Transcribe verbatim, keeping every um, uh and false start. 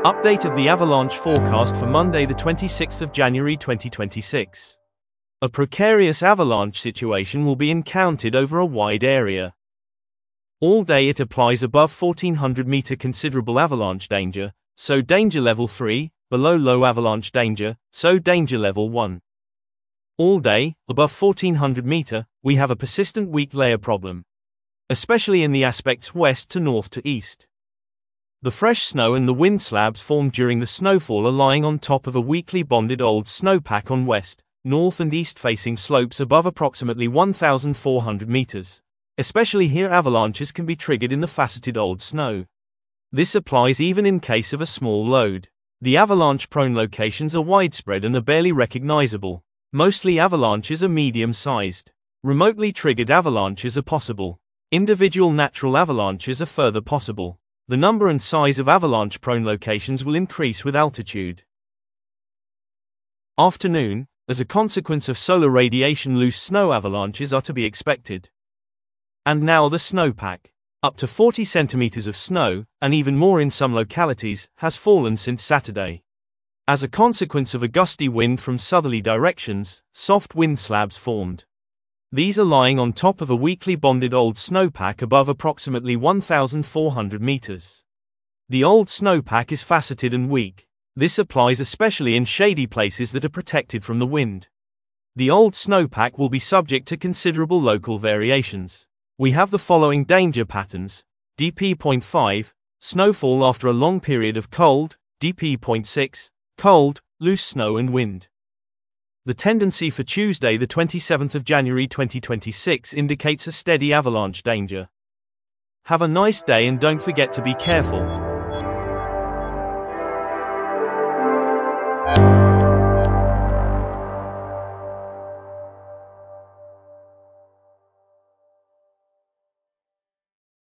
Update of the avalanche forecast for Monday the twenty-sixth of January twenty twenty-six. A precarious avalanche situation will be encountered over a wide area. All day it applies above fourteen hundred meter considerable avalanche danger, so danger level three, below low avalanche danger, so danger level one. All day, above fourteen hundred meter, we have a persistent weak layer problem, especially in the aspects west to north to east. The fresh snow and the wind slabs formed during the snowfall are lying on top of a weakly bonded old snowpack on west, north and east facing slopes above approximately one thousand four hundred meters. Especially here avalanches can be triggered in the faceted old snow. This applies even in case of a small load. The avalanche-prone locations are widespread and are barely recognizable. Mostly avalanches are medium-sized. Remotely triggered avalanches are possible. Individual natural avalanches are further possible. The number and size of avalanche-prone locations will increase with altitude. Afternoon, as a consequence of solar radiation, loose snow avalanches are to be expected. And now the snowpack. Up to forty centimeters of snow, and even more in some localities, has fallen since Saturday. As a consequence of a gusty wind from southerly directions, soft wind slabs formed. These are lying on top of a weakly bonded old snowpack above approximately one thousand four hundred meters. The old snowpack is faceted and weak. This applies especially in shady places that are protected from the wind. The old snowpack will be subject to considerable local variations. We have the following danger patterns: D P zero point five, snowfall after a long period of cold, D P zero point six, cold, loose snow and wind. The tendency for Tuesday the twenty-seventh of January twenty twenty-six indicates a steady avalanche danger. Have a nice day and don't forget to be careful.